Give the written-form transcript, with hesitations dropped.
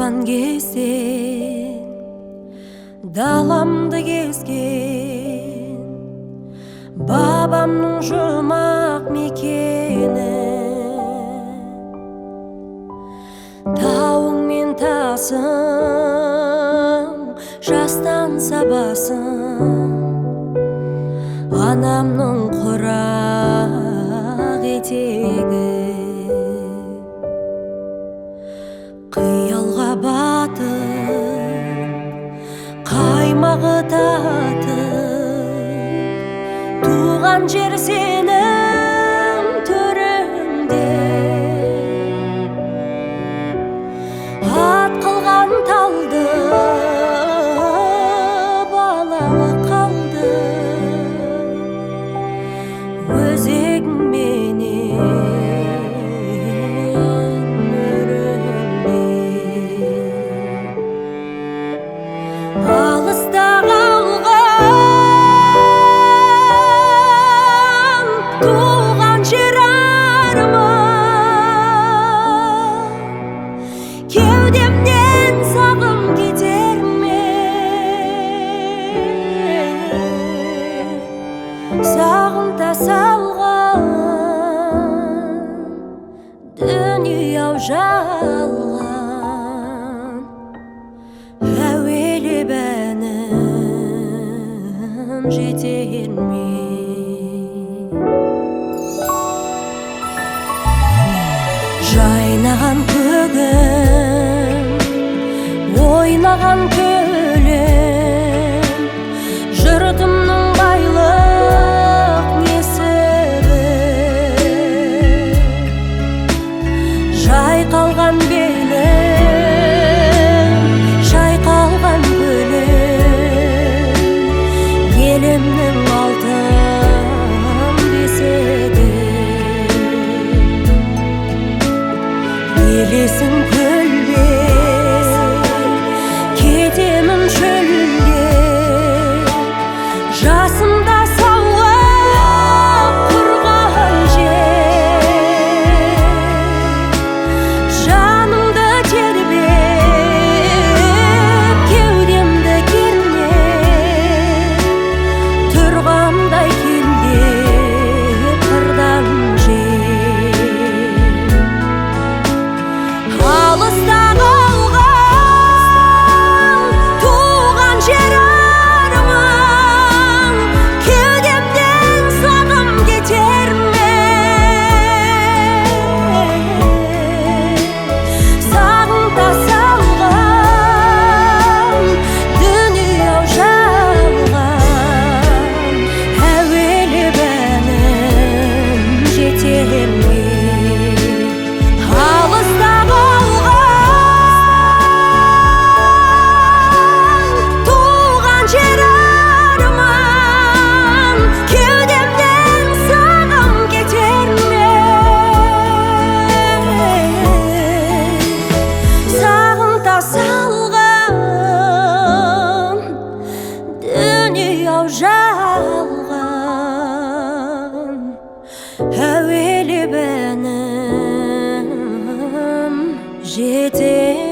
аспан кезен даламды кезген бабамның жұмақ мекені, тауың мен тасың жастан сабасын, анамның құрақ етегі. Қиялға батып қаймағы татып, туған жер сенің төріңде, ат қылған талды балалы қалды өзегіңменен өрімде. Алыста қалған туған жер арман, кеудемнен сағым кетер ме? Сағымда салған дүние-ау жалған, әуелі бәнім жетер ме? Жайнаған көгім, ойнаған көлем, жұртымның байлық несібі, жайқалған белім, жайқалған көлем, елімнің алтын бесігі. Елесің көлбе, кетемін шөлге, жасымда сауып құрған жер, жанымды тербеп, кеудемді кернеп, тұрғандай келдеп қырдан жер. Алыста қалған туған жер арман, кеудемнен сағым кетер ме? Сағымда салған дүние-ау жалған, әуелі бәнім жетер ме? Алыста қалған туған жер арман, кеудемнен сағым кетер ме? Сағымда салған дүние-ау жалған, әуелі бәнім жетер